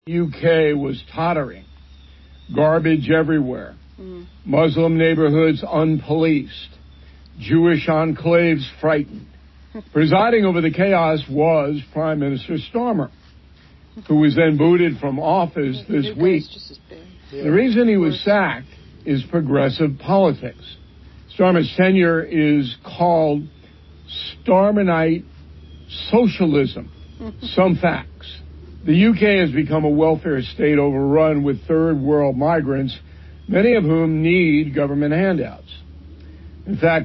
UK was tottering. Garbage everywhere. Muslim neighborhoods unpoliced. Jewish enclaves frightened. Presiding over the chaos was Prime Minister Starmer, who was then booted from office this week. The reason he was sacked is progressive politics. Starmer's tenure is called Starmerite socialism. Some facts. The UK has become a welfare state overrun with third world migrants, many of whom need government handouts. In fact,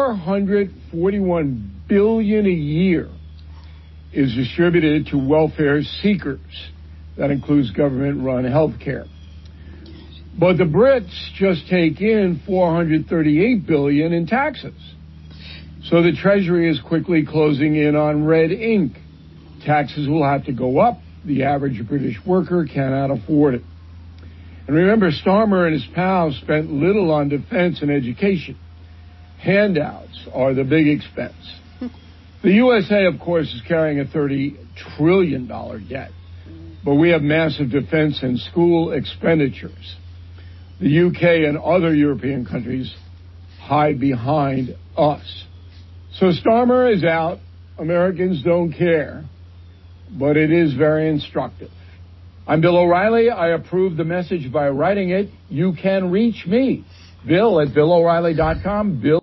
$441 billion a year is distributed to welfare seekers. That includes government-run health care. But the Brits just take in $438 billion in taxes. So the Treasury is quickly closing in on red ink. Taxes will have to go up. The average British worker cannot afford it. And remember, Starmer and his pals spent little on defense and education. Handouts are the big expense. The USA, of course, is carrying a $30 trillion debt. But we have massive defense and school expenditures. The UK and other European countries hide behind us. So Starmer is out. Americans don't care. But it is very instructive. I'm Bill O'Reilly. I approve the message by writing it. You can reach me, Bill at BillO'Reilly.com. Bill.